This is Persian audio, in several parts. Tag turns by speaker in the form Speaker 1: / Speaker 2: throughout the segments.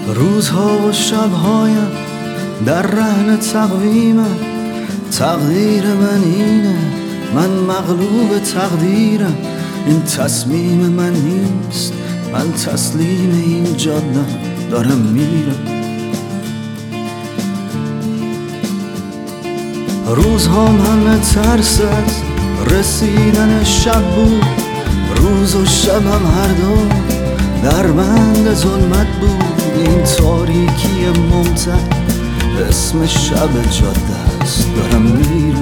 Speaker 1: روزها و شبهایم در رهن تقویمم، تقدیر من اینه، من مغلوب تقدیرم. این تصمیم من نیست، من تسلیم این جاده دارم میرم. روزهام همه ترس از رسیدن شب بود، روز و شبم هر دو در بند ظلمت بود. این تاریکی ممتد اسم شب جاده است، دارم میرم،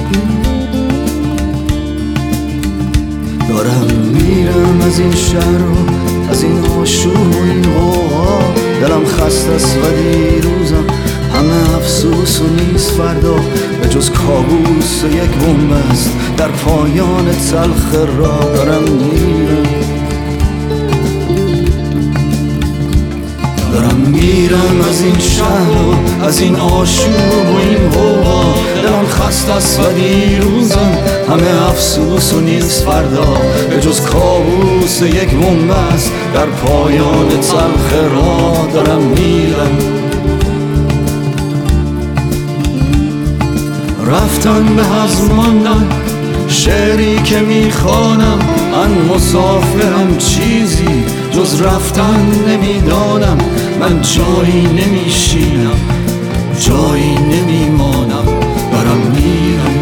Speaker 1: دارم میرم از این شهر و از این آشوب و این غوغا. دلم خسته است و دیروزم همه افسوس و نیست فردا، به جز کابوس و یک بنبست در پایان تلخ راه. دارم میرم، دارم میرم از این شهر و از این آشوب و این غوغا. دلم خسته است و دیروزم همه افسوس و نیست فردا، به جز کابوس یک بنبست در پایان تلخ راه. دارم میرم، رفتن به حض ماندن، شعری که میخوانم من مسافرم، چیزی جز رفتن نمیدانم. من جایی نمیشینم، جایی نمیمانم، دارم میرم.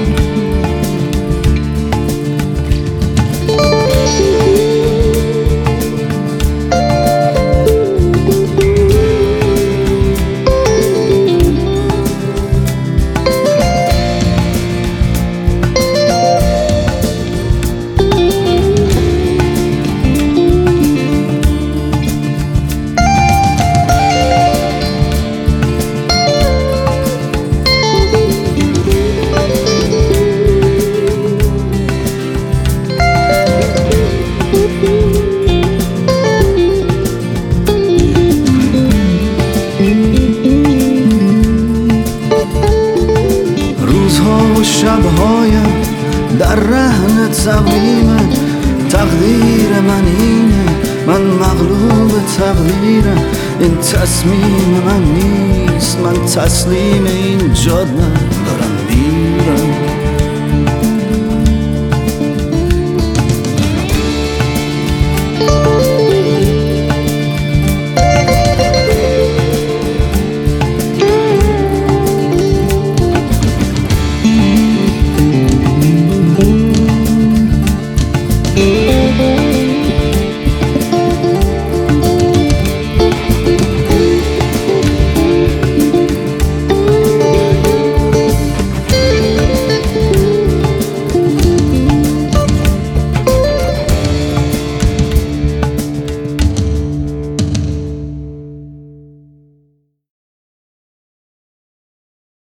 Speaker 1: و شبهایم در رهن تقویمم، تقدیر من اینه، من مغلوب تقدیرم. این تصمیم من نیست، من تسلیم این جاده دارم میرم.